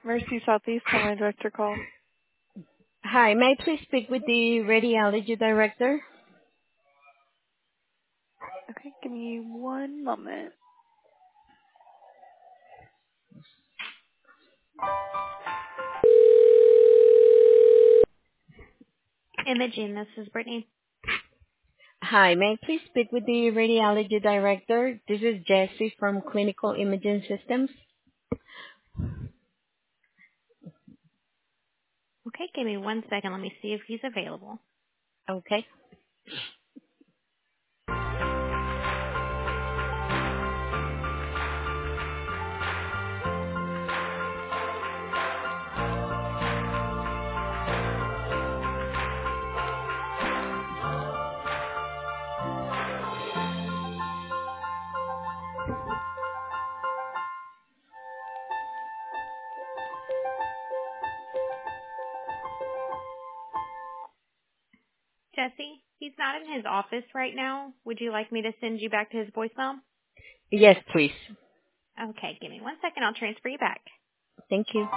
Mercy Southeast, how may I direct your call? Hi, may I please speak with the radiology director? Okay, give me one moment. Imaging, this is Brittany. Hi, may I please speak with the radiology director? This is Jessie from Clinical Imaging Systems. Okay, give me 1 second. Let me see if he's available. Okay. Jesse, he's not in his office right now. Would you like me to send you back to his voicemail? Yes, please. Okay, give me 1 second. I'll transfer you back. Thank you.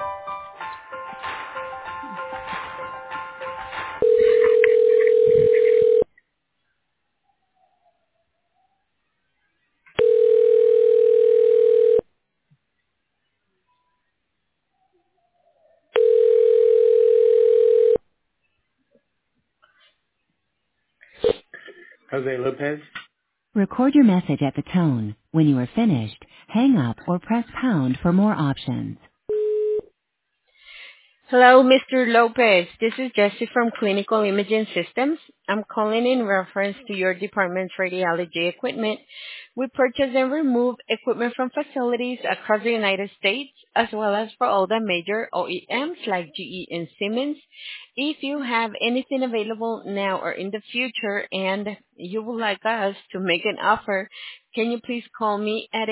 Jose Lopez. Record your message at the tone. When you are finished, hang up or press pound for more options. Hello, Mr. Lopez. This is Jessie from Clinical Imaging Systems. I'm calling in reference to your department's radiology equipment. We purchase and remove equipment from facilities across the United States, as well as for all the major OEMs like GE and Siemens. If you have anything available now or in the future and you would like us to make an offer, can you please call me at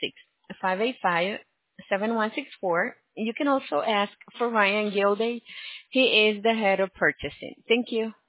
866-585-7164. You can also ask for Ryan Gilday. He is the head of purchasing. Thank you.